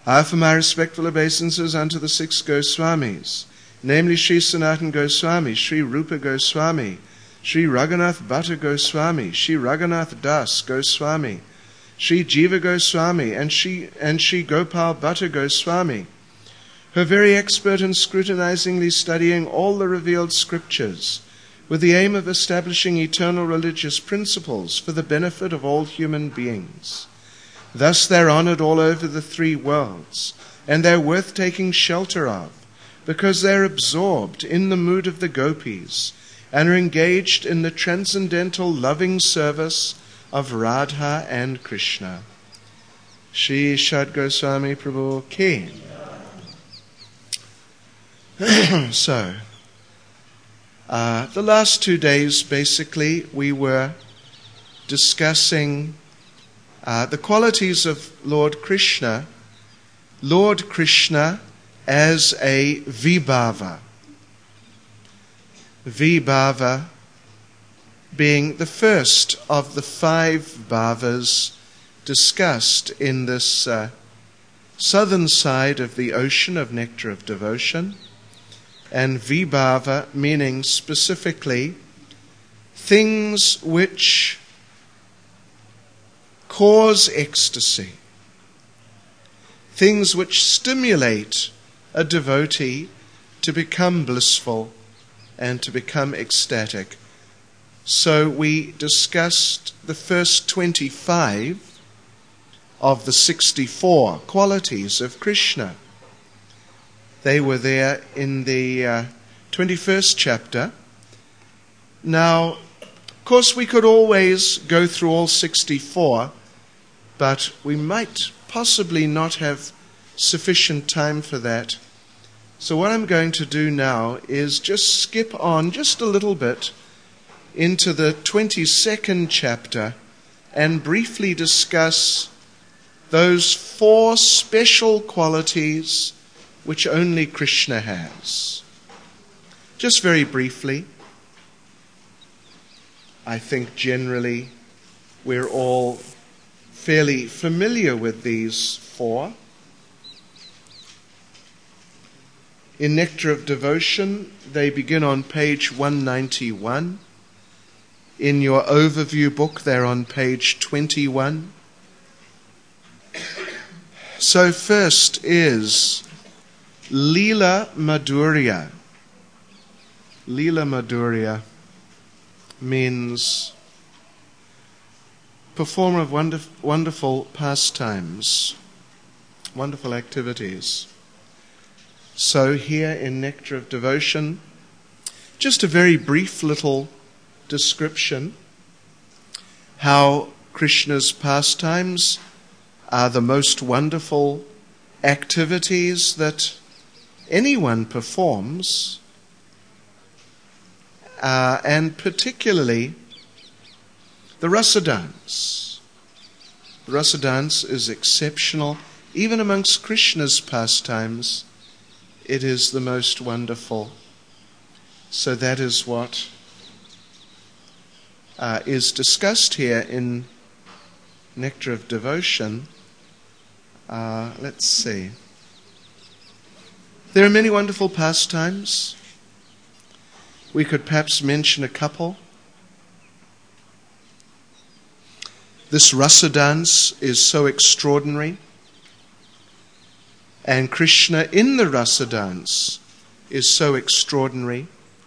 I offer my respectful obeisances unto the 6 Goswamis, namely Sri Sanatan Goswami, Sri Rupa Goswami, Sri Raghunath Bhatta Goswami, Sri Raghunath Das Goswami, Sri Jiva Goswami, and Sri Gopal Bhatta Goswami, who are very expert in scrutinizingly studying all the revealed scriptures with the aim of establishing eternal religious principles for the benefit of all human beings. Thus they're honored all over the 3 worlds, and they're worth taking shelter of, because they're absorbed in the mood of the gopis and are engaged in the transcendental loving service of Radha and Krishna. Shri Shad Goswami Prabhu ki. So, the last 2 days, basically, we were discussing the qualities of Lord Krishna as a Vibhava. Vibhava being the first of the 5 bhavas discussed in this southern side of the ocean of nectar of devotion, and Vibhava meaning specifically things which cause ecstasy, things which stimulate a devotee to become blissful and to become ecstatic. So we discussed the first 25 of the 64 qualities of Krishna. They were there in the 21st chapter. Now, of course, we could always go through all 64, but we might possibly not have sufficient time for that. So what I'm going to do now is just skip on just a little bit into the 22nd chapter and briefly discuss those 4 special qualities which only Krishna has. Just very briefly. I think generally we're all fairly familiar with these 4. In Nectar of Devotion, they begin on page 191. In your overview book, they're on page 21. So first is Leela Madhurya. Leela Madhurya means performer of wonderful pastimes, wonderful activities. So here in Nectar of Devotion, just a very brief little description how Krishna's pastimes are the most wonderful activities that anyone performs, and particularly the rasa dance. The rasa dance is exceptional. Even amongst Krishna's pastimes, it is the most wonderful. So that is what is discussed here in Nectar of Devotion. Let's see. There are many wonderful pastimes. We could perhaps mention a couple. This rasa dance is so extraordinary. And Krishna in the rasa dance is so extraordinary.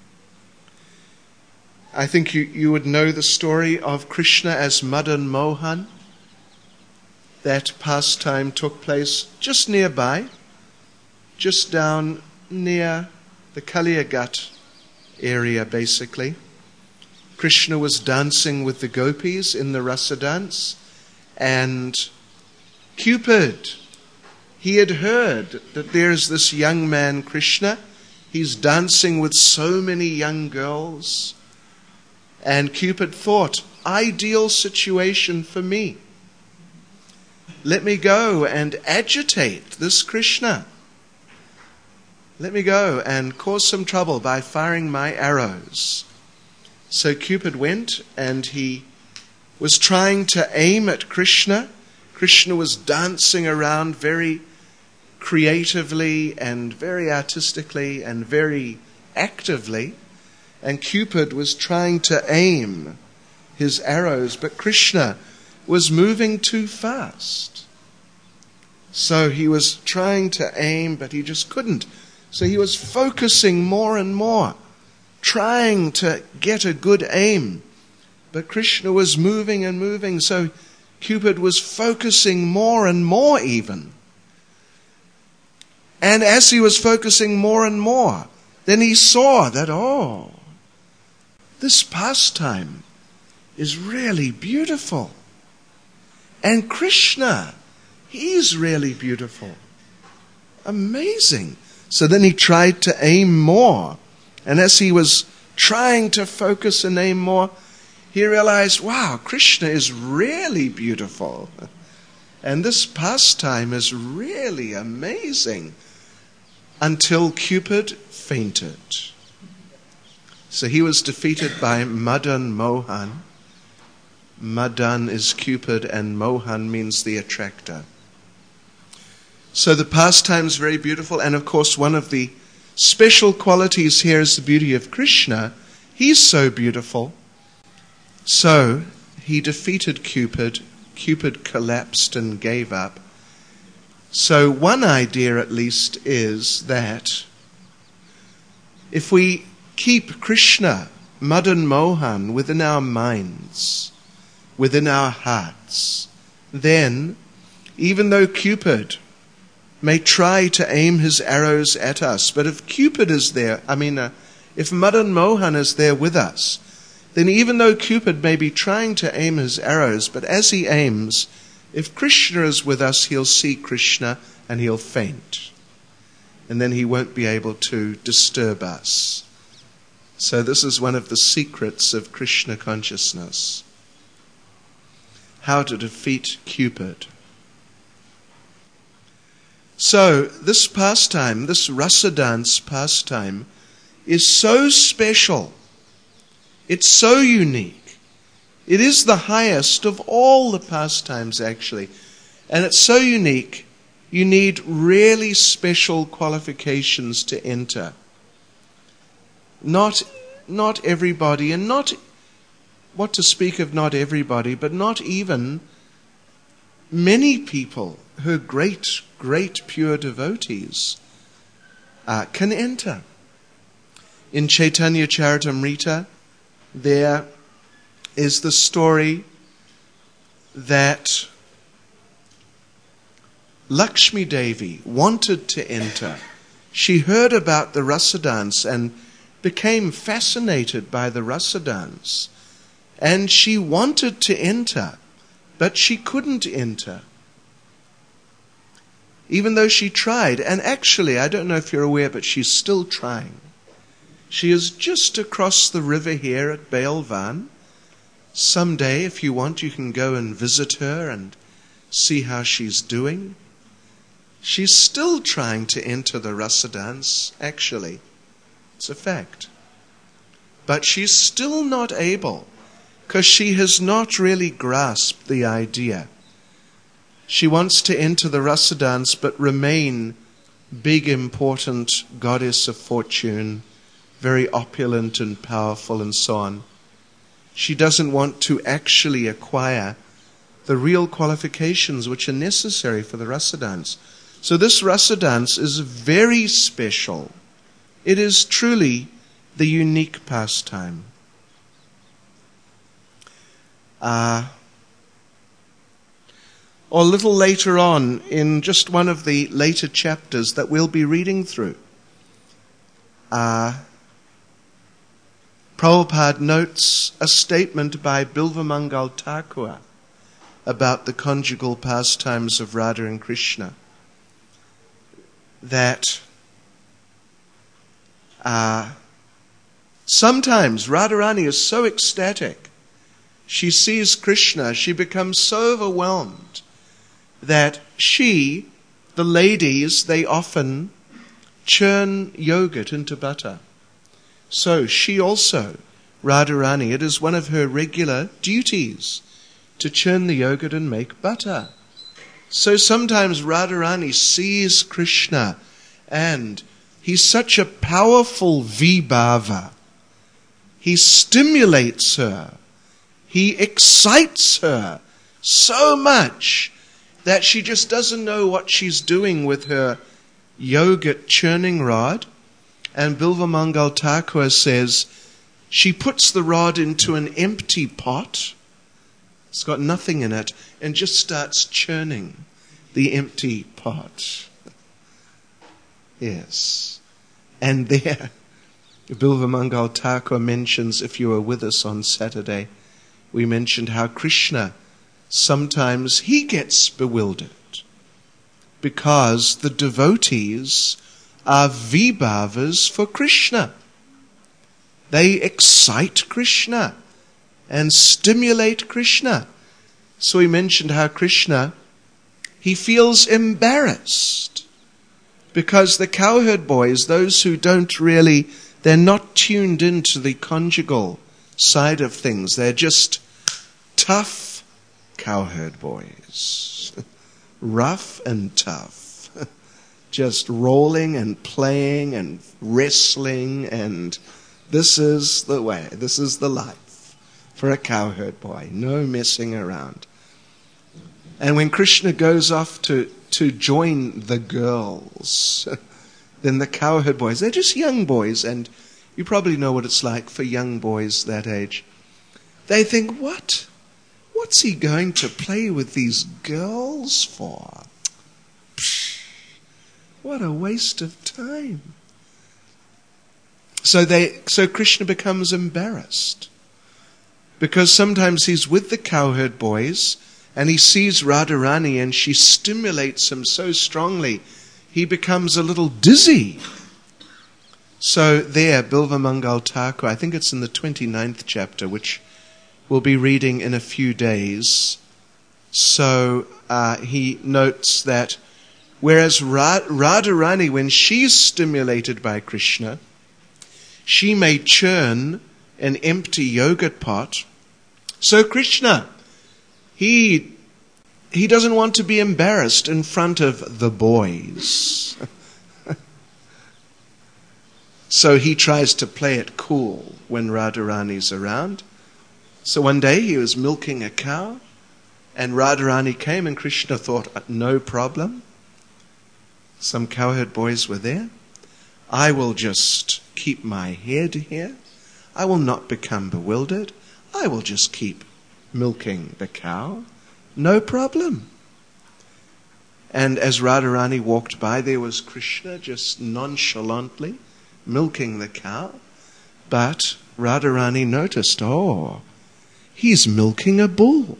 I think you would know the story of Krishna as Madan Mohan. That pastime took place just nearby, just down near the Kaliyagat area, basically. Krishna was dancing with the gopis in the rasa dance, and Cupid, he had heard that there's this young man, Krishna. He's dancing with so many young girls. And Cupid thought, ideal situation for me. Let me go and agitate this Krishna. Let me go and cause some trouble by firing my arrows. So Cupid went and he was trying to aim at Krishna. Krishna was dancing around very creatively and very artistically and very actively, and Cupid was trying to aim his arrows, but Krishna was moving too fast. So he was trying to aim, but he just couldn't. So he was focusing more and more, trying to get a good aim. But Krishna was moving and moving, so Cupid was focusing more and more even. And as he was focusing more and more, then he saw that, this pastime is really beautiful. And Krishna, he's really beautiful. Amazing. So then he tried to aim more. And as he was trying to focus and aim more, he realized, wow, Krishna is really beautiful. And this pastime is really amazing. Until Cupid fainted. So he was defeated by Madan Mohan. Madan is Cupid and Mohan means the attractor. So the pastime is very beautiful, and of course one of the special qualities here is the beauty of Krishna. He's so beautiful. So he defeated Cupid. Cupid collapsed and gave up. So one idea at least is that if we keep Krishna, Madan Mohan, within our minds, within our hearts, then even though Cupid may try to aim his arrows at us, but if Cupid is there, if Madan Mohan is there with us, then even though Cupid may be trying to aim his arrows, but as he aims, if Krishna is with us, he'll see Krishna and he'll faint. And then he won't be able to disturb us. So this is one of the secrets of Krishna consciousness. How to defeat Cupid. So this pastime, this rasa dance pastime, is so special. It's so unique. It is the highest of all the pastimes, actually. And it's so unique, you need really special qualifications to enter. Not everybody, and not, what to speak of not everybody, but not even many people who are great, great pure devotees can enter. In Chaitanya Charitamrita, there is the story that Lakshmi Devi wanted to enter. She heard about the rasa dance and became fascinated by the rasa dance. And she wanted to enter, but she couldn't enter. Even though she tried. And actually, I don't know if you're aware, but she's still trying. She is just across the river here at Bailvan. Someday, if you want, you can go and visit her and see how she's doing. She's still trying to enter the rasa dance, actually. It's a fact. But she's still not able, because she has not really grasped the idea. She wants to enter the rasa dance, but remain big, important goddess of fortune, very opulent and powerful and so on. She doesn't want to actually acquire the real qualifications which are necessary for the rasa dance. So this rasa dance is very special. It is truly the unique pastime. Or a little later on, in just one of the later chapters that we'll be reading through, Prabhupada notes a statement by Bilvamangal Thakur about the conjugal pastimes of Radha and Krishna, that sometimes Radharani is so ecstatic, she sees Krishna, she becomes so overwhelmed that she, the ladies, they often churn yogurt into butter. So she also, Radharani, it is one of her regular duties to churn the yogurt and make butter. So sometimes Radharani sees Krishna and he's such a powerful vibhava. He stimulates her. He excites her so much that she just doesn't know what she's doing with her yogurt churning rod. And Bilvamangal Thakur says she puts the rod into an empty pot. It's got nothing in it, and just starts churning the empty pot. Yes. And there, Bilvamangal Thakur mentions, if you were with us on Saturday, we mentioned how Krishna, sometimes he gets bewildered because the devotees are vibhavas for Krishna. They excite Krishna and stimulate Krishna. So we mentioned how Krishna, he feels embarrassed because the cowherd boys, those who don't really, they're not tuned into the conjugal side of things. They're just tough cowherd boys. Rough and tough. Just rolling and playing and wrestling, and this is the way, this is the life for a cowherd boy. No messing around. And when Krishna goes off to join the girls, then the cowherd boys, they're just young boys, and you probably know what it's like for young boys that age. They think, what's he going to play with these girls for? What a waste of time. So Krishna becomes embarrassed because sometimes he's with the cowherd boys and he sees Radharani and she stimulates him so strongly he becomes a little dizzy. So there, Bilvamangal Thakur, I think it's in the 29th chapter, which we'll be reading in a few days. So he notes that whereas Radharani, when she's stimulated by Krishna, she may churn an empty yogurt pot. So Krishna, he doesn't want to be embarrassed in front of the boys. So he tries to play it cool when Radharani's around. So one day he was milking a cow, and Radharani came, and Krishna thought, no problem. Some cowherd boys were there. I will just keep my head here. I will not become bewildered. I will just keep milking the cow. No problem. And as Radharani walked by, there was Krishna just nonchalantly milking the cow. But Radharani noticed, he's milking a bull.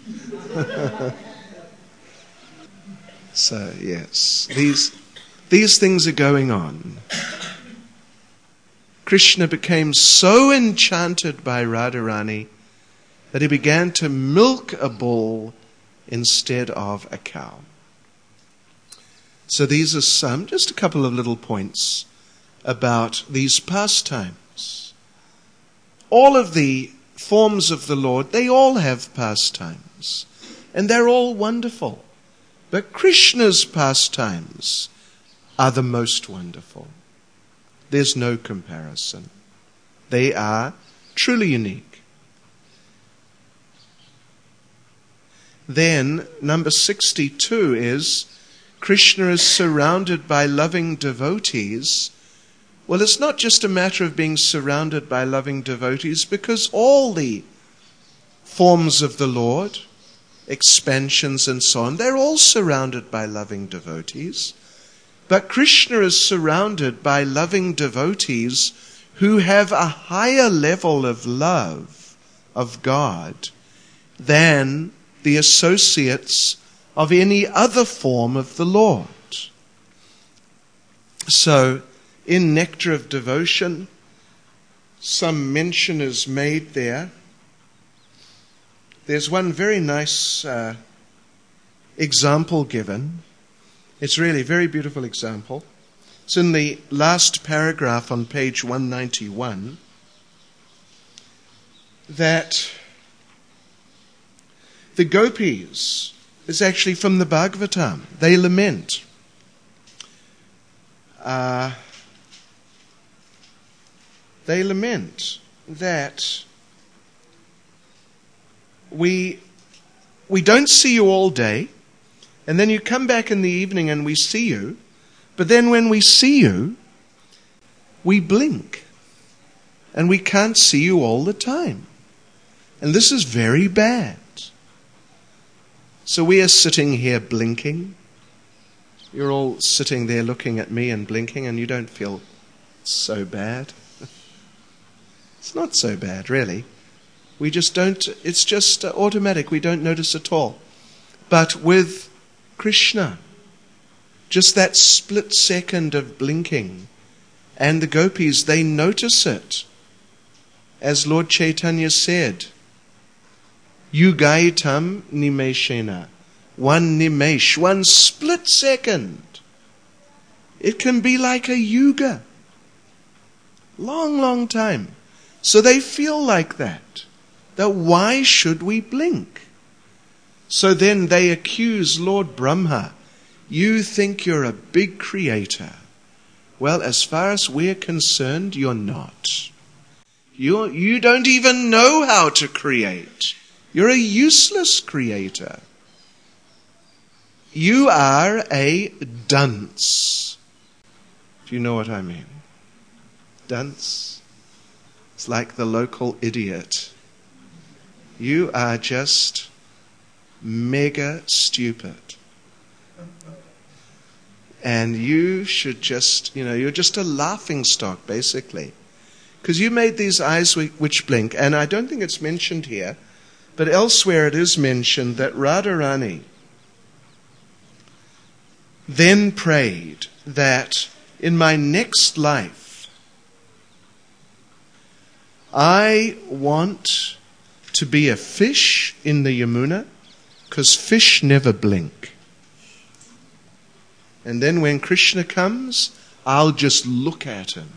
So, yes, these things are going on. Krishna became so enchanted by Radharani that he began to milk a bull instead of a cow. So these are just a couple of little points about these pastimes. All of the forms of the Lord, they all have pastimes, and they're all wonderful. But Krishna's pastimes are the most wonderful. There's no comparison. They are truly unique. Then, number 62 is, Krishna is surrounded by loving devotees. Well, it's not just a matter of being surrounded by loving devotees, because all the forms of the Lord, expansions and so on, they're all surrounded by loving devotees. But Krishna is surrounded by loving devotees who have a higher level of love of God than the associates of any other form of the Lord. So, in Nectar of Devotion, some mention is made there. There's one very nice example given. It's really a very beautiful example. It's in the last paragraph on page 191, that the gopis, is actually from the Bhagavatam. They lament. They lament that we don't see you all day, and then you come back in the evening and we see you, but then when we see you, we blink, and we can't see you all the time. And this is very bad. So we are sitting here blinking. You're all sitting there looking at me and blinking, and you don't feel so bad. It's not so bad, really. We just don't, it's just automatic. We don't notice at all. But with Krishna, just that split second of blinking, and the gopis, they notice it. As Lord Chaitanya said, Yugaitam nimeshena. One nimesh, one split second. It can be like a yuga. Long, long time. So they feel like that. That why should we blink? So then they accuse Lord Brahma. You think you're a big creator. Well, as far as we're concerned, you're not. You don't even know how to create. You're a useless creator. You are a dunce. Do you know what I mean? Dunce. It's like the local idiot. You are just mega stupid. And you should just, you're just a laughing stock, basically. Because you made these eyes which blink. And I don't think it's mentioned here, but elsewhere it is mentioned that Radharani then prayed that in my next life, I want to be a fish in the Yamuna, because fish never blink. And then when Krishna comes, I'll just look at him,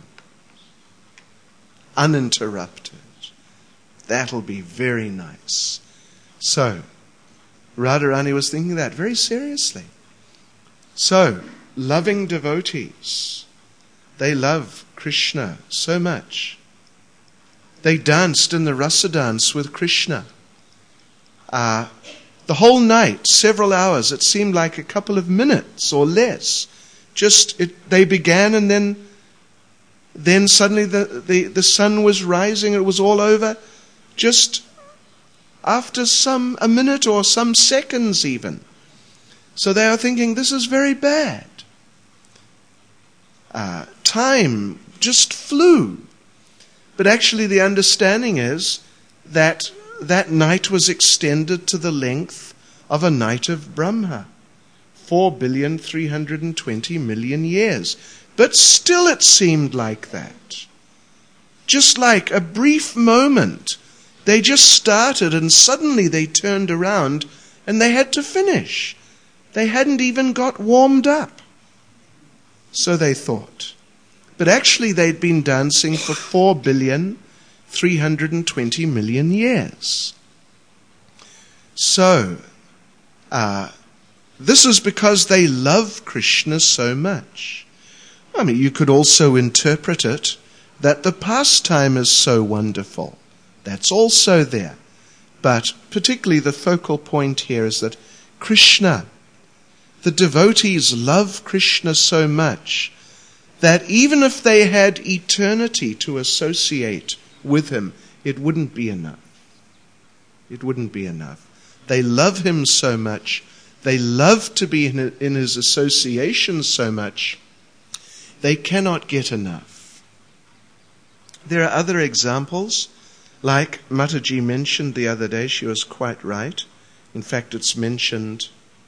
uninterrupted. That'll be very nice. So, Radharani was thinking that very seriously. So, loving devotees, they love Krishna so much. They danced in the rasa dance with Krishna. The whole night, several hours, it seemed like a couple of minutes or less. They began, and then suddenly the sun was rising, it was all over. Just after a minute or some seconds even. So they are thinking, this is very bad. Time just flew. But actually the understanding is that night was extended to the length of a night of Brahma. 4,320,000,000 years. But still it seemed like that. Just like a brief moment. They just started and suddenly they turned around and they had to finish. They hadn't even got warmed up. So they thought. But actually they'd been dancing for 4,320,000,000 years. So, this is because they love Krishna so much. I mean, you could also interpret it that the pastime is so wonderful. That's also there. But particularly the focal point here is that Krishna, the devotees love Krishna so much that even if they had eternity to associate with him, it wouldn't be enough. It wouldn't be enough. They love him so much. They love to be in his association so much. They cannot get enough. There are other examples, like Mataji mentioned the other day. She was quite right. In fact, it's mentioned,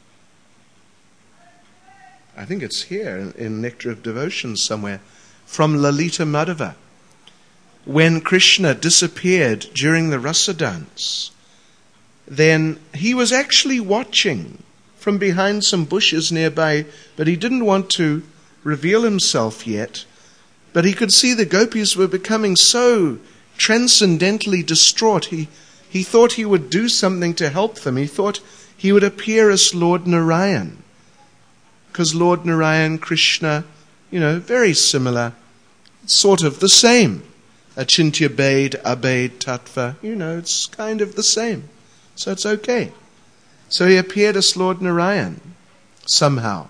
I think it's here in Nectar of Devotion somewhere, from Lalita Madhava. When Krishna disappeared during the rasa dance, then he was actually watching from behind some bushes nearby, but he didn't want to reveal himself yet. But he could see the gopis were becoming so transcendently distraught. He thought he would do something to help them. He thought he would appear as Lord Narayan. Because Lord Narayan, Krishna, very similar, sort of the same. Achintya Bhed, Abhed Tattva, it's kind of the same. So it's okay. So he appeared as Lord Narayan, somehow.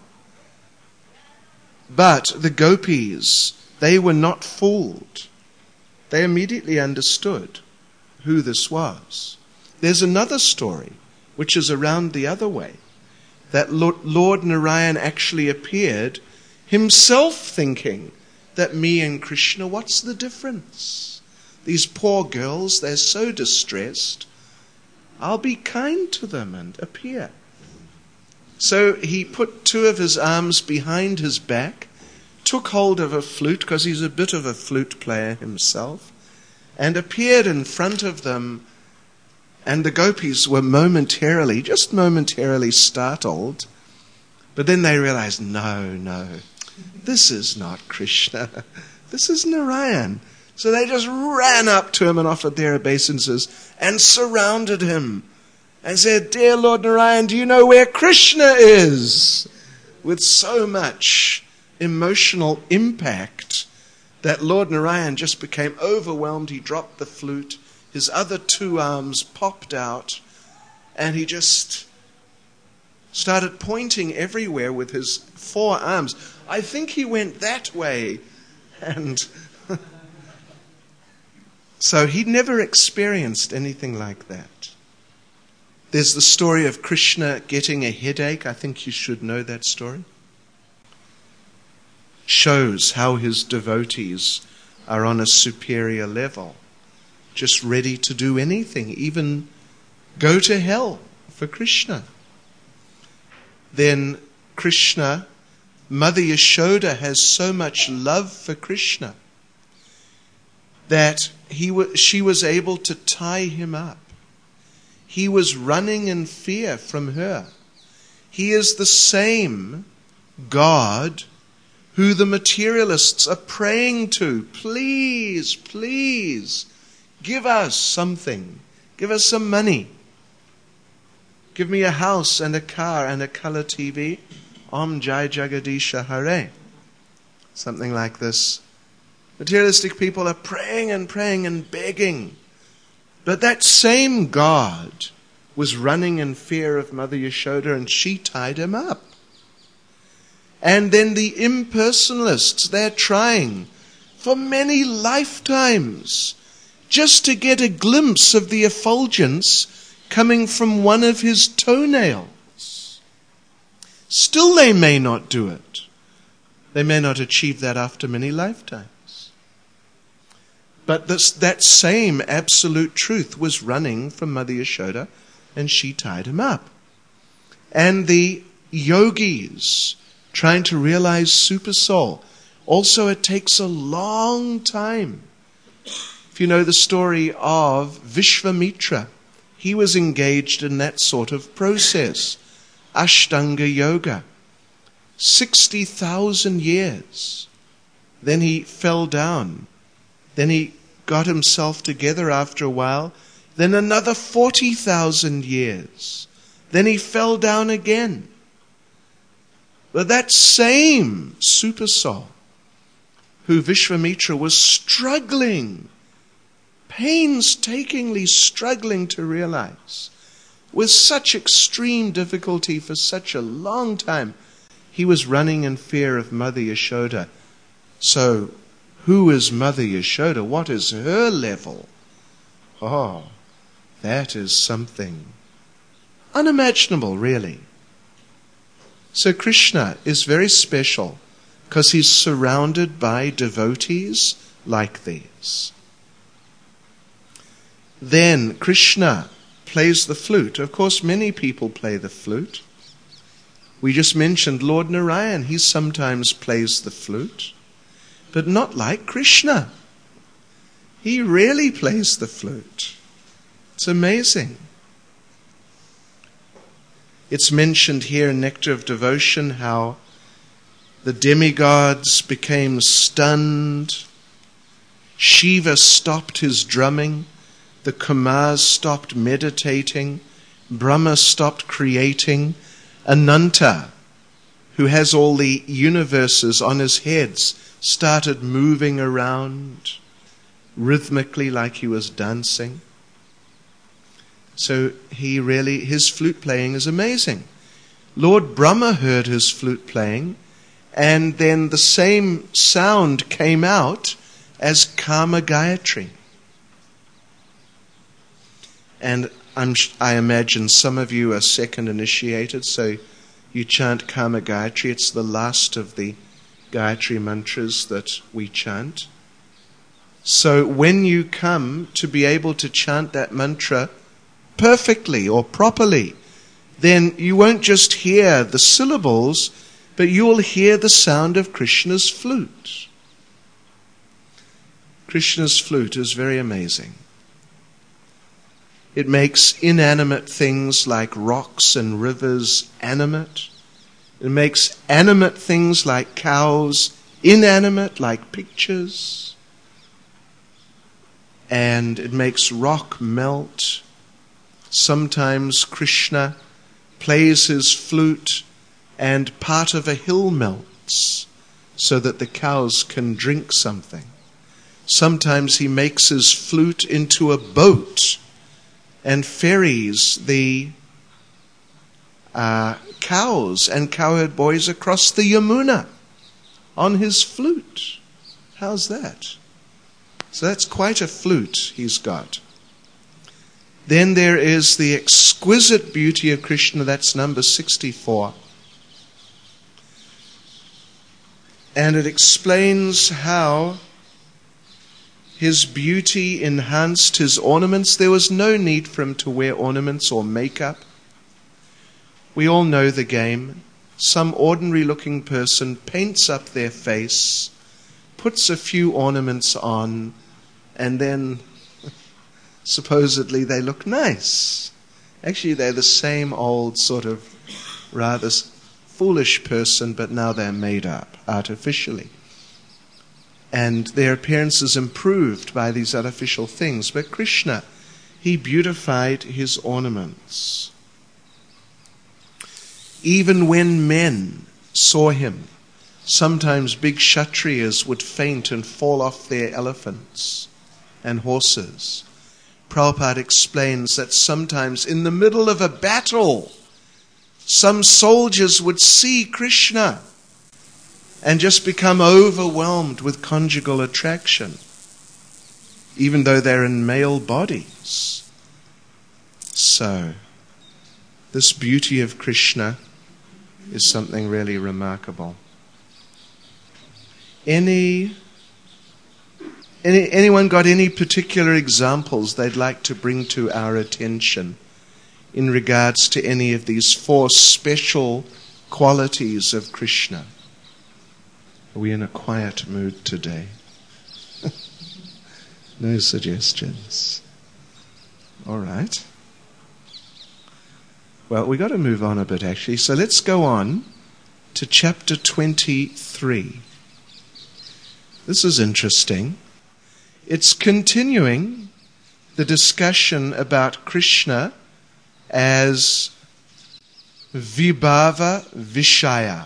But the gopis, they were not fooled. They immediately understood who this was. There's another story, which is around the other way, that Lord Narayan actually appeared himself thinking that me and Krishna, what's the difference? These poor girls, they're so distressed. I'll be kind to them and appear. So he put two of his arms behind his back, took hold of a flute, because he's a bit of a flute player himself, and appeared in front of them. And the gopis were just momentarily startled. But then they realized, no, this is not Krishna. This is Narayan. So they just ran up to him and offered their obeisances and surrounded him and said, "Dear Lord Narayan, do you know where Krishna is?" With so much emotional impact that Lord Narayan just became overwhelmed. He dropped the flute. His other two arms popped out, and he just started pointing everywhere with his four arms. I think he went that way. And so he'd never experienced anything like that. There's the story of Krishna getting a headache. I think you should know that story. Shows how his devotees are on a superior level, just ready to do anything, even go to hell for Krishna. Then Krishna, Mother Yashoda has so much love for Krishna that she was able to tie him up. He was running in fear from her. He is the same God who the materialists are praying to. Please, please, give us something. Give us some money. Give me a house and a car and a color TV. Om Jai Jagadisha Hare. Something like this. Materialistic people are praying and praying and begging. But that same God was running in fear of Mother Yashoda, and she tied him up. And then the impersonalists, they're trying for many lifetimes just to get a glimpse of the effulgence coming from one of his toenails. Still they may not do it. They may not achieve that after many lifetimes. But that same absolute truth was running from Mother Yashoda, and she tied him up. And the yogis trying to realize super soul, also it takes a long time. If you know the story of Vishvamitra, he was engaged in that sort of process. Ashtanga Yoga. 60,000 years. Then he fell down. Then he got himself together after a while. Then another 40,000 years. Then he fell down again. But that same super soul, who Vishvamitra was struggling, painstakingly struggling to realize, with such extreme difficulty for such a long time, he was running in fear of Mother Yashoda. So, who is Mother Yashoda? What is her level? Oh, that is something unimaginable, really. So Krishna is very special because he's surrounded by devotees like these. Then Krishna plays the flute. Of course, many people play the flute. We just mentioned Lord Narayan. He sometimes plays the flute, but not like Krishna. He really plays the flute. It's amazing. It's mentioned here in Nectar of Devotion how the demigods became stunned. Shiva stopped his drumming. The Kumars stopped meditating. Brahma stopped creating, Ananta, who has all the universes on his head, started moving around rhythmically like he was dancing. So his flute playing is amazing. Lord Brahma heard his flute playing, and then the same sound came out as Kama Gayatri. And I imagine some of you are second initiated, so you chant Kama Gayatri. It's the last of the Gayatri mantras that we chant. So when you come to be able to chant that mantra perfectly or properly, then you won't just hear the syllables, but you will hear the sound of Krishna's flute. Krishna's flute is very amazing. It makes inanimate things like rocks and rivers animate. It makes animate things like cows inanimate, like pictures. And it makes rock melt. Sometimes Krishna plays his flute and part of a hill melts so that the cows can drink something. Sometimes he makes his flute into a boat and ferries the cows and cowherd boys across the Yamuna on his flute. How's that? So that's quite a flute he's got. Then there is the exquisite beauty of Krishna, that's number 64. And it explains how his beauty enhanced his ornaments. There was no need for him to wear ornaments or makeup. We all know the game. Some ordinary looking person paints up their face, puts a few ornaments on, and then supposedly they look nice. Actually, they're the same old sort of rather foolish person, but now they're made up artificially. And their appearance is improved by these artificial things. But Krishna, he beautified his ornaments. Even when men saw him, sometimes big Kshatriyas would faint and fall off their elephants and horses. Prabhupada explains that sometimes in the middle of a battle, some soldiers would see Krishna and just become overwhelmed with conjugal attraction, even though they're in male bodies. So, this beauty of Krishna is something really remarkable. Anyone got any particular examples they'd like to bring to our attention in regards to any of these 4 special qualities of Krishna? Are we in a quiet mood today? No suggestions. All right. Well, we've got to move on a bit, actually. So let's go on to chapter 23. This is interesting. It's continuing the discussion about Krishna as Vibhava Vishaya,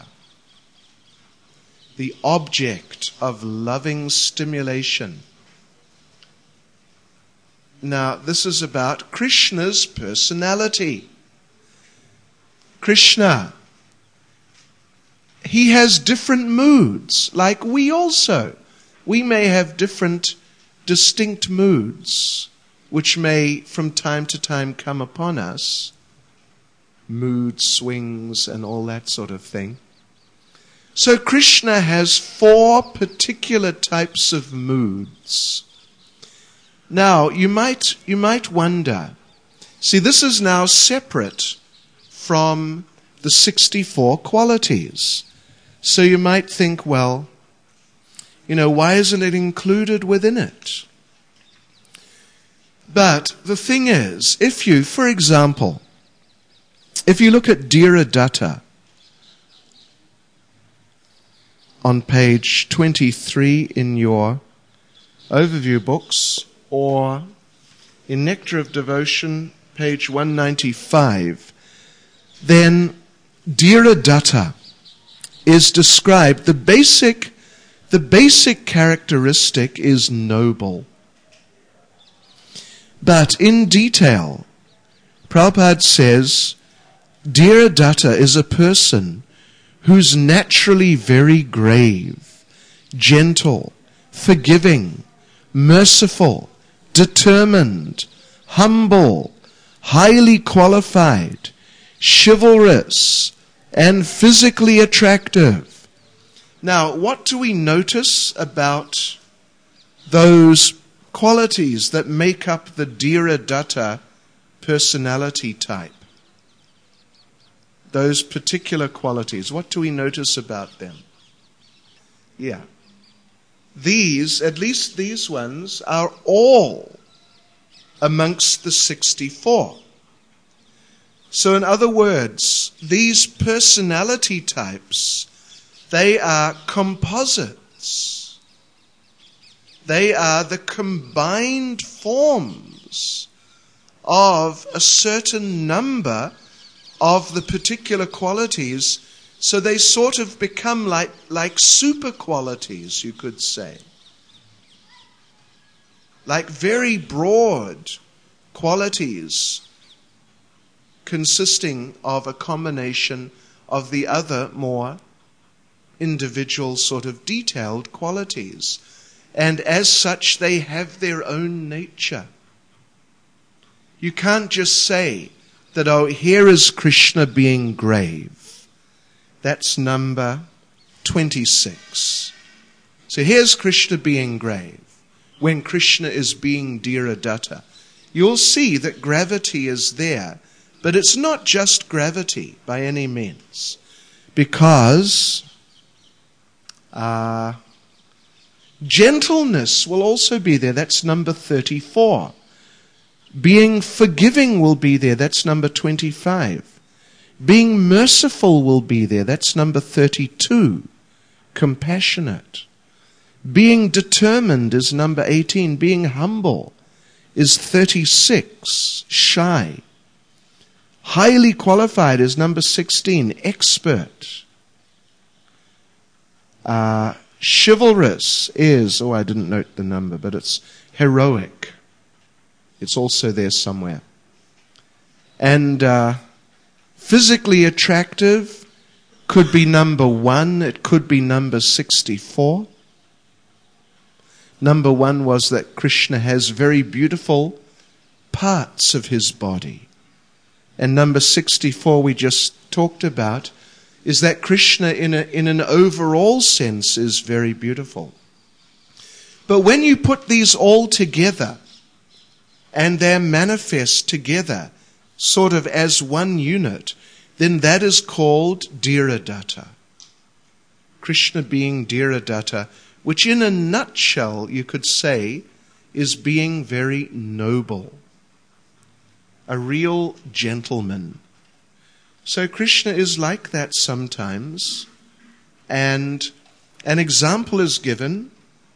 the object of loving stimulation. Now, this is about Krishna's personality. Krishna, he has different moods, like we also. We may have different distinct moods, which may from time to time come upon us. Mood swings and all that sort of thing. So Krishna has 4 particular types of moods. Now, you might wonder, see, this is now separate from the 64 qualities. So you might think, well, why isn't it included within it? But the thing is, for example, if you look at Dhiradatta on page 23 in your overview books, or in Nectar of Devotion, page 195, then Dhiradatta is described. The basic characteristic is noble. But in detail, Prabhupada says, Dhiradatta is a person who's naturally very grave, gentle, forgiving, merciful, determined, humble, highly qualified, chivalrous, and physically attractive. Now, what do we notice about those qualities that make up the Dhiradatta personality type? Those particular qualities, what do we notice about them? Yeah. These, at least these ones, are all amongst the 64. So in other words, these personality types, they are composites. They are the combined forms of a certain number of the particular qualities, so they sort of become like super qualities, you could say. Like very broad qualities consisting of a combination of the other more individual sort of detailed qualities. And as such, they have their own nature. You can't just say that, oh, here is Krishna being grave. That's number 26. So here's Krishna being grave, when Krishna is being Dhiradatta. You'll see that gravity is there, but it's not just gravity by any means, because gentleness will also be there. That's number 34. Being forgiving will be there. That's number 25. Being merciful will be there. That's number 32. Compassionate. Being determined is number 18. Being humble is 36. Shy. Highly qualified is number 16. Expert. Chivalrous is, I didn't note the number, but it's heroic. It's also there somewhere. And physically attractive could be number 1. It could be number 64. Number 1 was that Krishna has very beautiful parts of his body. And number 64 we just talked about is that Krishna in an overall sense is very beautiful. But when you put these all together, and they're manifest together, sort of as one unit, then that is called Dhiradatta. Krishna being Dhiradatta, which in a nutshell you could say is being very noble, a real gentleman. So Krishna is like that sometimes, and an example is given,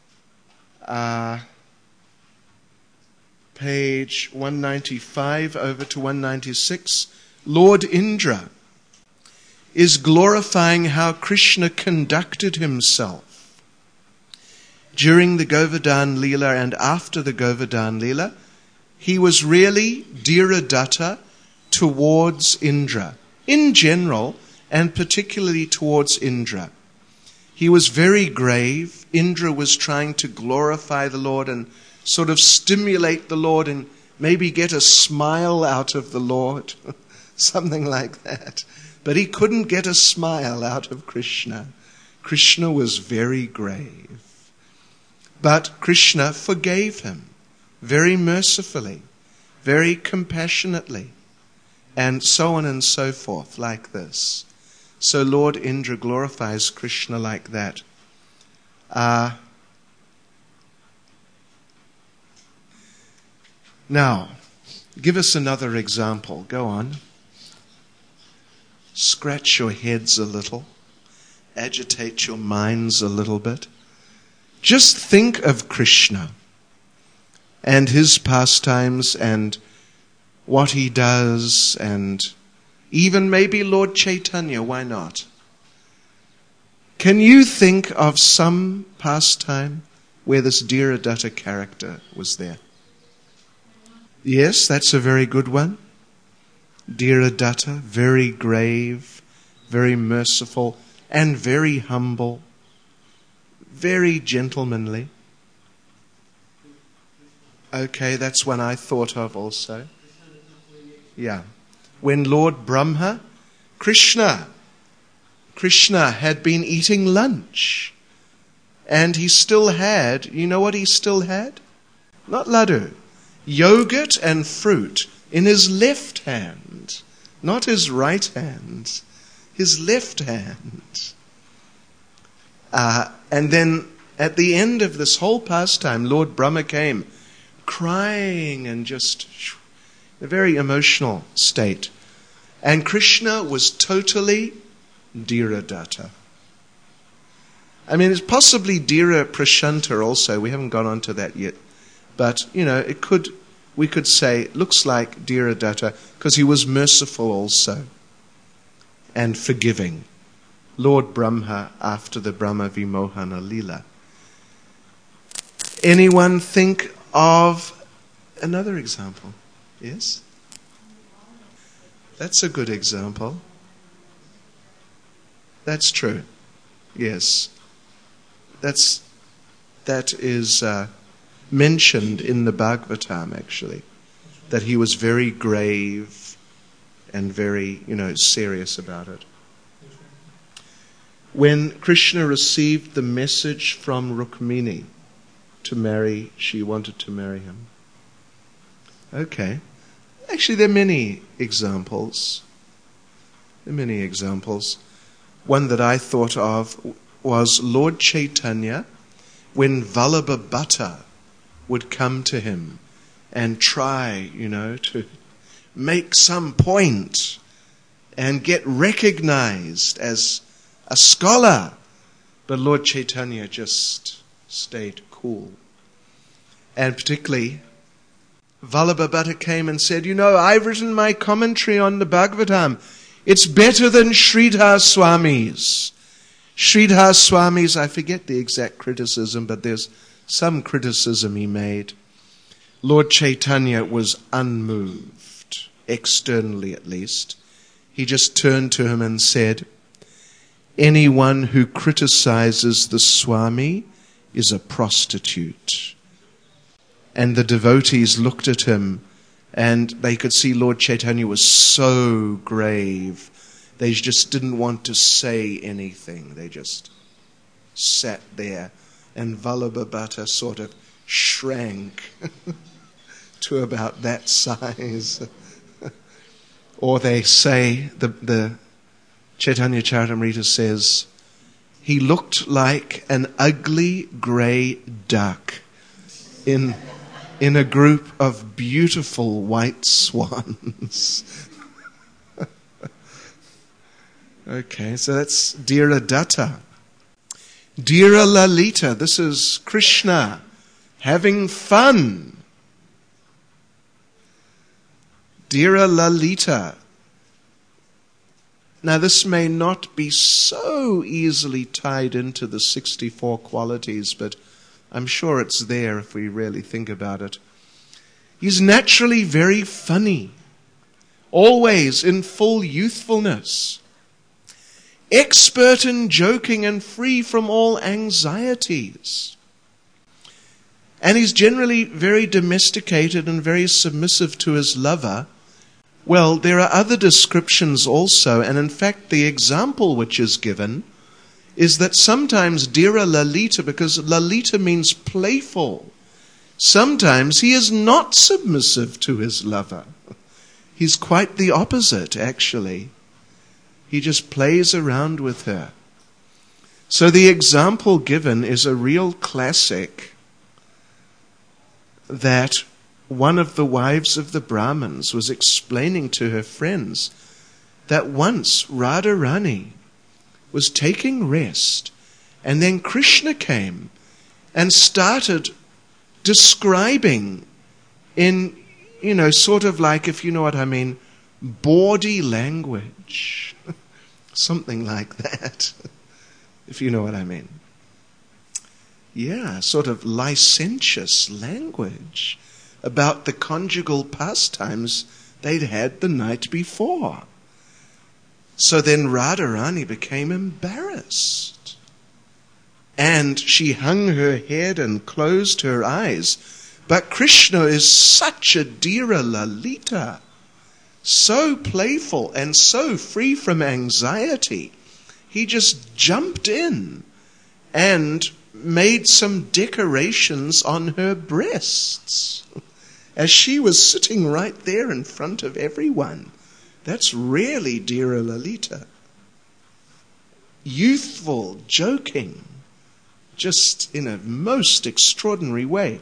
page 195 over to 196, Lord Indra is glorifying how Krishna conducted himself during the Govardhan Leela and after the Govardhan Leela. He was really Dhiradatta towards Indra, in general, and particularly towards Indra. He was very grave. Indra was trying to glorify the Lord and sort of stimulate the Lord and maybe get a smile out of the Lord, something like that. But he couldn't get a smile out of Krishna. Krishna was very grave. But Krishna forgave him very mercifully, very compassionately, and so on and so forth, like this. So Lord Indra glorifies Krishna like that. Now, give us another example. Go on. Scratch your heads a little. Agitate your minds a little bit. Just think of Krishna and his pastimes and what he does, and even maybe Lord Chaitanya, why not? Can you think of some pastime where this Dhiradatta character was there? Yes, that's a very good one. Dhiradatta, very grave, very merciful, and very humble, very gentlemanly. Okay, that's one I thought of also. Yeah. When Lord Brahma, Krishna had been eating lunch. And he still had, you know what he still had? Not laddu. Yogurt and fruit in his left hand. Not his right hand. His left hand. And then at the end of this whole pastime, Lord Brahma came crying and just a very emotional state. And Krishna was totally Dhiradatta. I mean, it's possibly Dhira Prashanta also. We haven't gone on to that yet. But, we could say, looks like Dhiradatta because he was merciful also and forgiving. Lord Brahma after the Brahma Vimohana Lila. Anyone think of another example? Yes? That's a good example. That's true. Yes. That is mentioned in the Bhagavatam, actually. That he was very grave and very, serious about it. When Krishna received the message from Rukmini she wanted to marry him. Okay. Actually, there are many examples. One that I thought of was Lord Chaitanya when Vallabhabhata would come to him and try, to make some point and get recognized as a scholar. But Lord Chaitanya just stayed cool. And particularly, Vallabhabhata came and said, I've written my commentary on the Bhagavatam. It's better than Sridhar Swami's. Sridhar Swami's, I forget the exact criticism, but there's some criticism he made. Lord Chaitanya was unmoved, externally at least. He just turned to him and said, anyone who criticizes the Swami is a prostitute. And the devotees looked at him and they could see Lord Chaitanya was so grave. They just didn't want to say anything. They just sat there. And Vallabhabhata sort of shrank to about that size. Or they say, the Chaitanya Charitamrita says, he looked like an ugly grey duck in a group of beautiful white swans. Okay, so that's Dhiradatta. Dhira Lalita, this is Krishna having fun. Dhira Lalita. Now this may not be so easily tied into the 64 qualities, but I'm sure it's there if we really think about it. He's naturally very funny, always in full youthfulness, expert in joking and free from all anxieties. And he's generally very domesticated and very submissive to his lover. Well, there are other descriptions also, and in fact the example which is given is that sometimes Dhira Lalita, because Lalita means playful, sometimes he is not submissive to his lover. He's quite the opposite, actually. He just plays around with her. So the example given is a real classic that one of the wives of the Brahmins was explaining to her friends that once Radharani was taking rest, and then Krishna came and started describing in sort of like, if you know what I mean, bawdy language. Something like that, if you know what I mean. Yeah, sort of licentious language about the conjugal pastimes they'd had the night before. So then Radharani became embarrassed. And she hung her head and closed her eyes. But Krishna is such a Dhira Lalita, so playful and so free from anxiety. He just jumped in and made some decorations on her breasts as she was sitting right there in front of everyone. That's really Dhira Lalita. Youthful, joking, just in a most extraordinary way.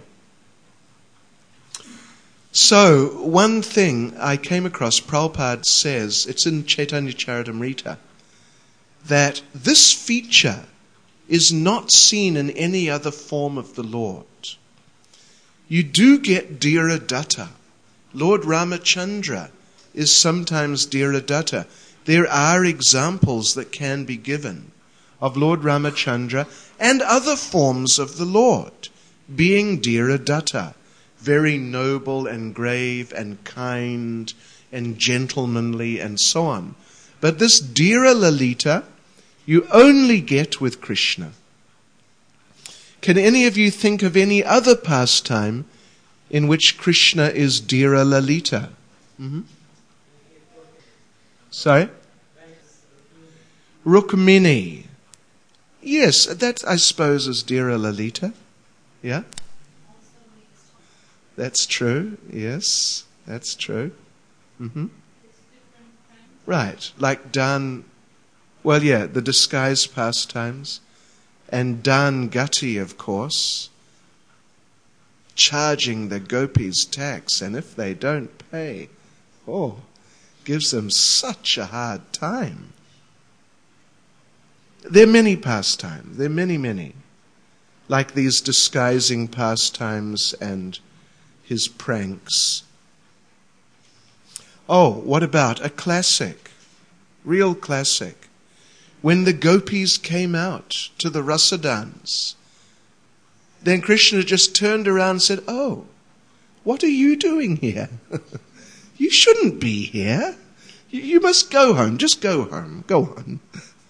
So, one thing I came across, Prabhupada says, it's in Chaitanya Charitamrita, that this feature is not seen in any other form of the Lord. You do get Dhira Datta. Lord Ramachandra is sometimes Dhira Datta. There are examples that can be given of Lord Ramachandra and other forms of the Lord being Dhira Datta, very noble and grave and kind and gentlemanly and so on. But this Dhira Lalita you only get with Krishna. Can any of you think of any other pastime in which Krishna is Dhira Lalita? Mm-hmm. Sorry? Rukmini. Yes, that I suppose is Dhira Lalita. Yeah? That's true. Yes, that's true. Mm-hmm. Right, like Dan, well, yeah, the disguise pastimes, and Dan Gati, of course, charging the gopis tax, and if they don't pay, gives them such a hard time. There are many pastimes. There are many, like these disguising pastimes and his pranks. Oh, what about a classic, real classic? When the gopis came out to the rasa dance, then Krishna just turned around and said, "Oh, what are you doing here? You shouldn't be here. You must go home. Just go home. Go on."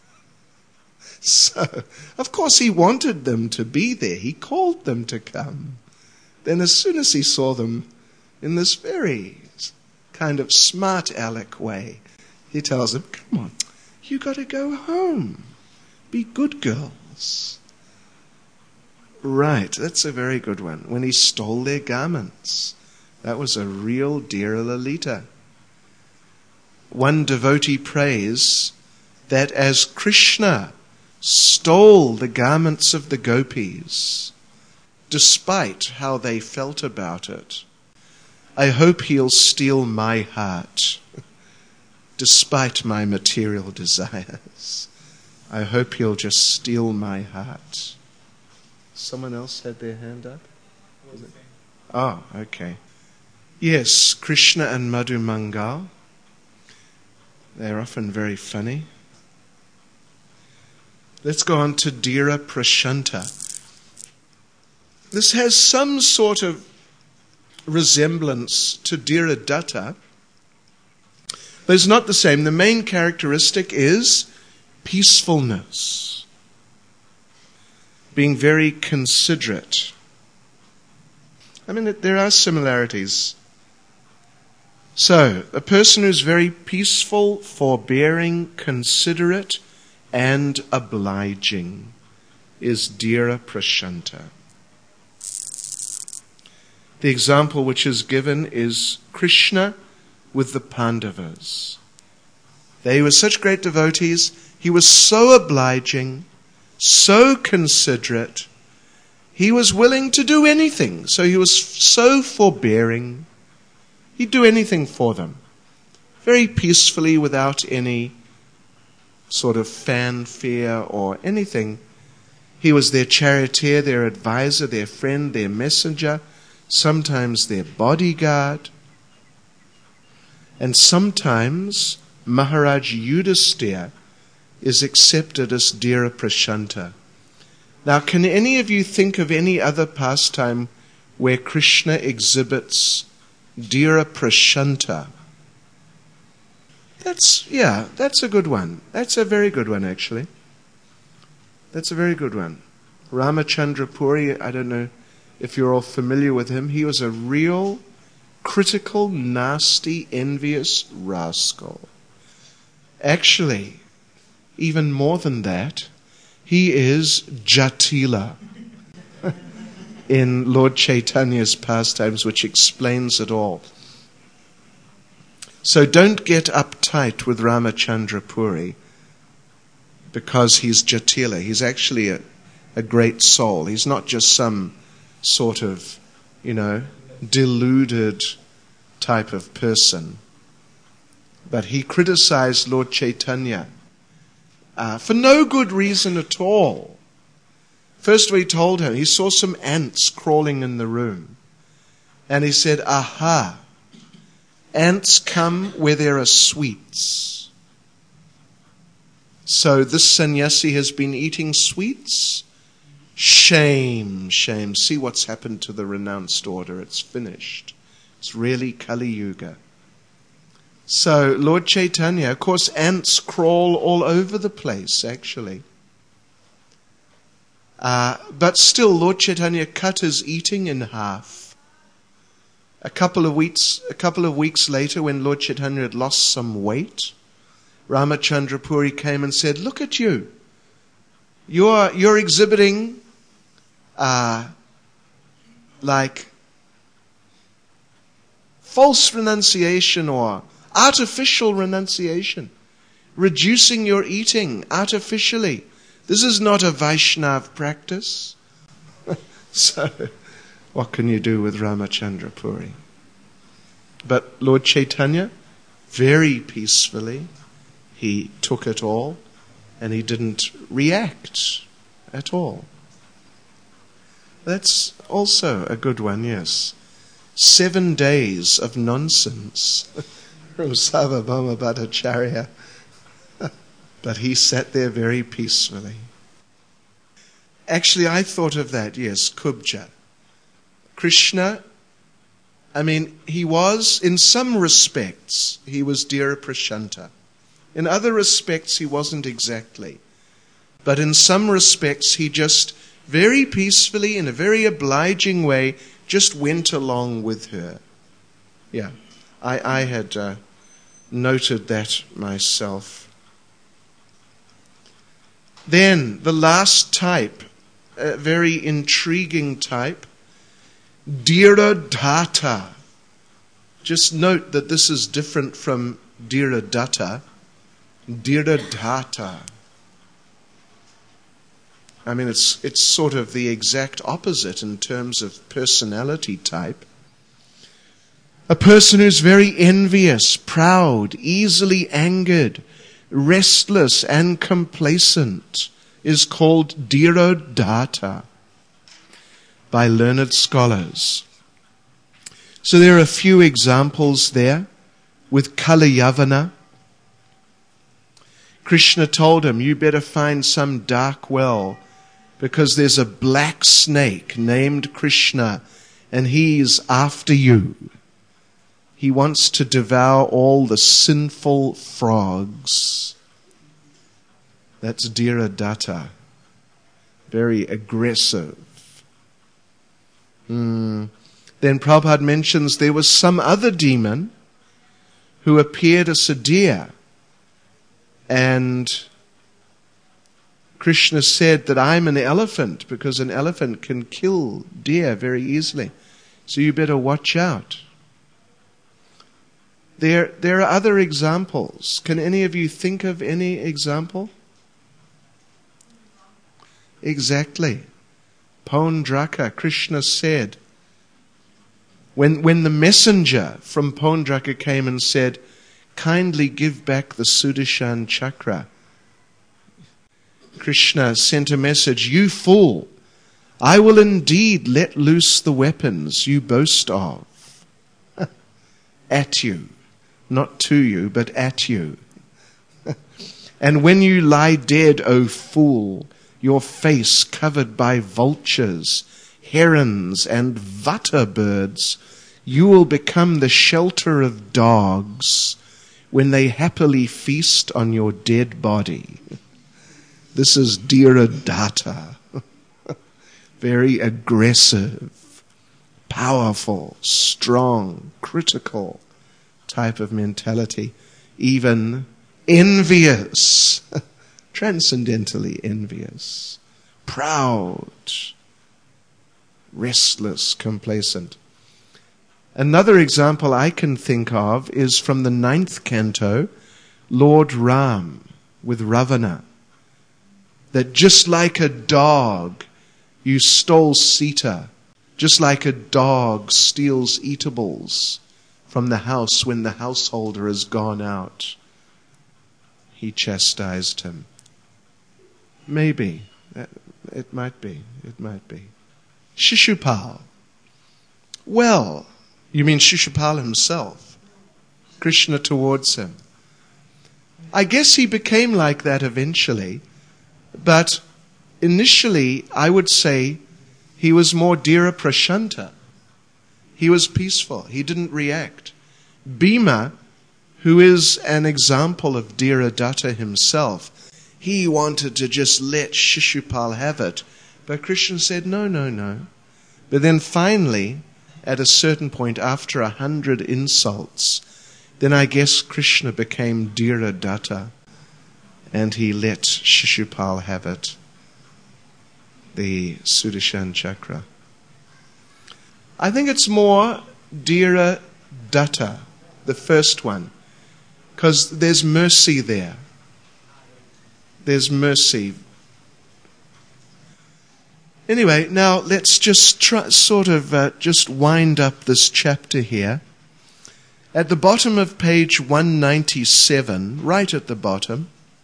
So, of course, he wanted them to be there. He called them to come. Then as soon as he saw them in this very kind of smart aleck way, he tells them, "Come on, you got to go home. Be good girls." Right, that's a very good one. When he stole their garments, that was a real Dhira Lalita. One devotee prays that as Krishna stole the garments of the gopis, despite how they felt about it, I hope he'll steal my heart, despite my material desires. I hope he'll just steal my heart. Someone else had their hand up? Oh, okay. Yes, Krishna and Madhu Mangal. They're often very funny. Let's go on to Dhira Prashanta. This has some sort of resemblance to Dhira Datta, but it's not the same. The main characteristic is peacefulness, being very considerate. I mean, there are similarities. So, a person who's very peaceful, forbearing, considerate, and obliging is Dhira Prashanta. The example which is given is Krishna with the Pandavas. They were such great devotees. He was so obliging, so considerate. He was willing to do anything. So he was so forbearing. He'd do anything for them. Very peacefully, without any sort of fanfare or anything. He was their charioteer, their advisor, their friend, their messenger, sometimes their bodyguard. And sometimes Maharaj Yudhisthira is accepted as Dhira Prashanta. Now, can any of you think of any other pastime where Krishna exhibits Dhira Prashanta? That's a good one. That's a very good one, actually. That's a very good one. Ramachandra Puri, I don't know if you're all familiar with him. He was a real critical, nasty, envious rascal. Actually, even more than that, he is Jatila in Lord Chaitanya's pastimes, which explains it all. So don't get uptight with Ramachandra Puri because he's Jatila. He's actually a great soul. He's not just some sort of, deluded type of person. But he criticized Lord Chaitanya for no good reason at all. First of all, he told him, he saw some ants crawling in the room. And he said, aha, ants come where there are sweets. So this sannyasi has been eating sweets? Shame, shame. See what's happened to the renounced order. It's finished. It's really Kali Yuga. So Lord Chaitanya, of course, ants crawl all over the place, actually. But still, Lord Chaitanya cut his eating in half. A couple of weeks later, when Lord Chaitanya had lost some weight, Ramachandra Puri came and said, "Look at you. You're exhibiting like false renunciation or artificial renunciation, reducing your eating artificially. This is not a Vaishnav practice." So, what can you do with Ramachandra Puri? But Lord Chaitanya, very peacefully, he took it all and he didn't react at all. That's also a good one, yes. 7 days of nonsense from Sarvabhauma Bhattacharya. But he sat there very peacefully. Actually, I thought of that, yes, Kubja. Krishna, he was, in some respects, he was Dhira Prashanta. In other respects, he wasn't exactly. But in some respects, he just very peacefully, in a very obliging way, just went along with her. Yeah, I had noted that myself. Then, the last type, a very intriguing type, Dhiradhata. Just note that this is different from Dhiradatta. Dhiradhata. It's sort of the exact opposite in terms of personality type. A person who's very envious, proud, easily angered, restless and complacent is called Dhiradhata by learned scholars. So there are a few examples there with Kalayavana. Krishna told him, you better find some dark well because there's a black snake named Krishna and he's after you. He wants to devour all the sinful frogs. That's Dhiradhata. Very aggressive. Then Prabhupada mentions there was some other demon who appeared as a deer. And Krishna said that I'm an elephant because an elephant can kill deer very easily. So you better watch out. There are other examples. Can any of you think of any example? Exactly. Paundraka, Krishna said, when the messenger from Paundraka came and said, kindly give back the Sudarshan Chakra, Krishna sent a message, you fool, I will indeed let loose the weapons you boast of at you. not to you, but at you. And when you lie dead, O fool, your face covered by vultures, herons, and vata birds, you will become the shelter of dogs when they happily feast on your dead body. This is Dhira-datta. Very aggressive, powerful, strong, critical type of mentality. Even envious, transcendentally envious, proud, restless, complacent. Another example I can think of is from the 9th canto, Lord Ram with Ravana. That just like a dog, you stole Sita, just like a dog steals eatables from the house when the householder has gone out. He chastised him. Maybe. It might be. Shishupal. Well, you mean Shishupal himself? Krishna towards him. I guess he became like that eventually, but initially I would say he was more Dhira Prashanta. He was peaceful. He didn't react. Bhima, who is an example of Dhira-datta himself, he wanted to just let Shishupal have it. But Krishna said, no. But then finally, at a certain point, after 100 insults, then I guess Krishna became Dhira-datta, and he let Shishupal have it, the Sudarshan Chakra. I think it's more Dhira-datta, the first one, because there's mercy there. There's mercy. Anyway, now let's just just wind up this chapter here. At the bottom of page 197, right at the bottom,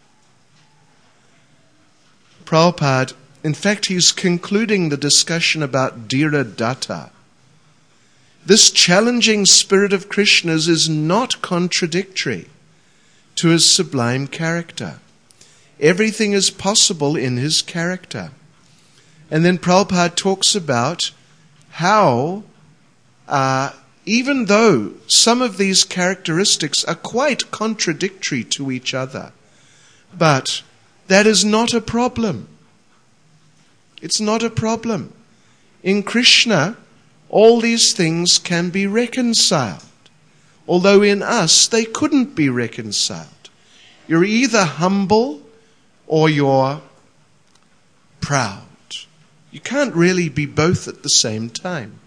Prabhupada, in fact, he's concluding the discussion about Dhira-datta. This challenging spirit of Krishna's is not contradictory to his sublime character. Everything is possible in his character. And then Prabhupada talks about how, even though some of these characteristics are quite contradictory to each other, but that is not a problem. It's not a problem. In Krishna, all these things can be reconciled, although in us they couldn't be reconciled. You're either humble or you're proud. You can't really be both at the same time.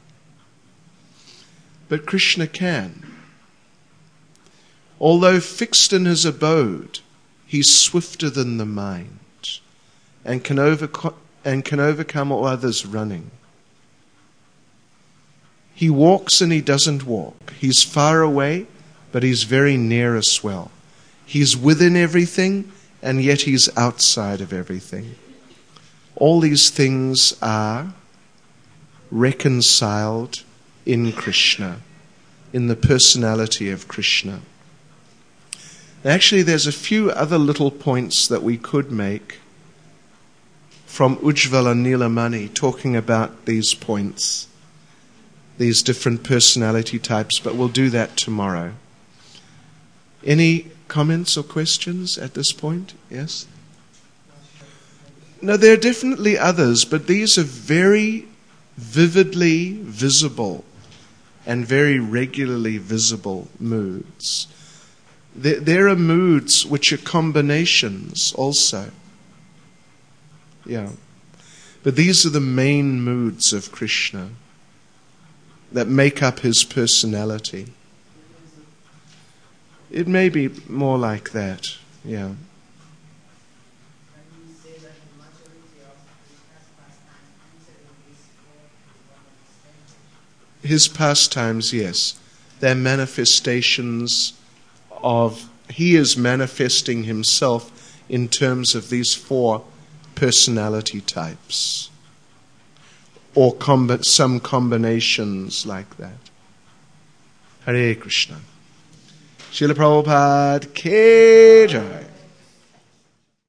But Krishna can. Although fixed in his abode, he's swifter than the mind and can overcome all others running. He walks and he doesn't walk. He's far away, but he's very near as well. He's within everything, and yet he's outside of everything. All these things are reconciled in Krishna, in the personality of Krishna. Actually, there's a few other little points that we could make from Ujjvala Nilamani talking about these points, these different personality types, but we'll do that tomorrow. Any comments or questions at this point? Yes? No, there are definitely others, but these are very vividly visible and very regularly visible moods. There are moods which are combinations also. Yeah. But these are the main moods of Krishna that make up his personality. It may be more like that, yeah. His pastimes, yes. They're manifestations of, he is manifesting himself in terms of these 4 personality types. Or some combinations like that. Hare Krishna. Srila Prabhupada Ki Jai.